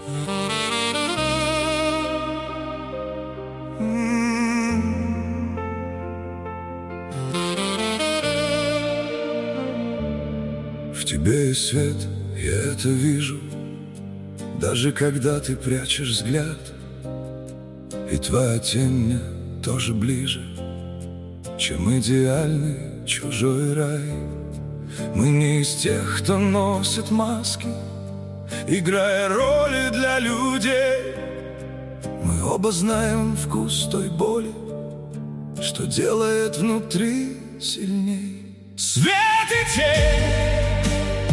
В тебе есть свет, я это вижу, даже когда ты прячешь взгляд. И твоя тень мне тоже ближе, чем идеальный чужой рай. Мы не из тех, кто носит маски, играя роли для людей. Мы оба знаем вкус той боли, что делает внутри сильней. Свет и тень,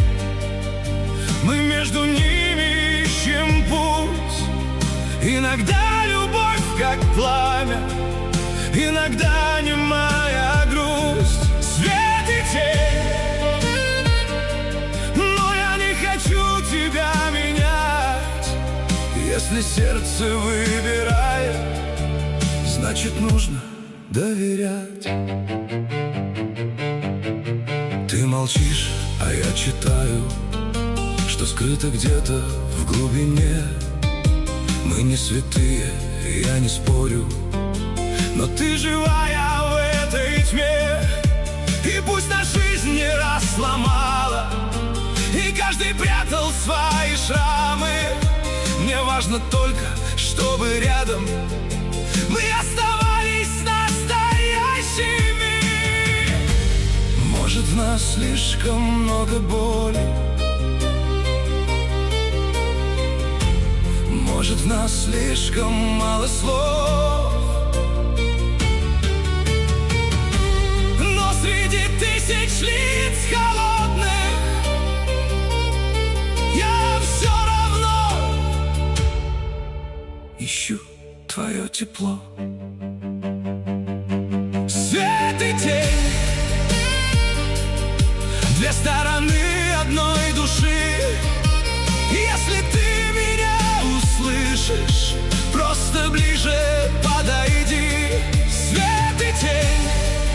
мы между ними ищем путь. Иногда любовь как пламя, иногда немая грусть. Свет и тень, но я не хочу тебя менять. Если сердце выбирает, значит нужно доверять. Ты молчишь, а я читаю, что скрыто где-то в глубине. Мы не святые, я не спорю, но ты живая в этой тьме. И пусть на жизнь не раз сломала, и каждый прятал свои шрамы, мне важно только, чтобы рядом мы оставались настоящими. Может, в нас слишком много боли, может, в нас слишком мало слов, но среди тысяч лиц холодных я все равно ищу твое тепло. Свет и тень, две стороны одной души. Если ты меня услышишь, просто ближе подойди. Свет и тень,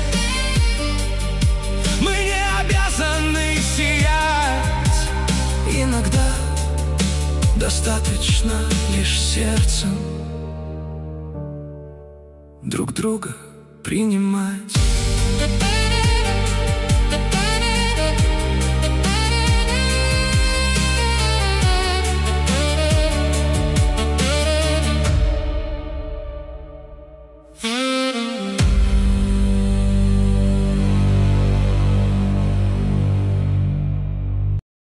мы не обязаны сиять. Иногда достаточно лишь сердцем друг друга принимать.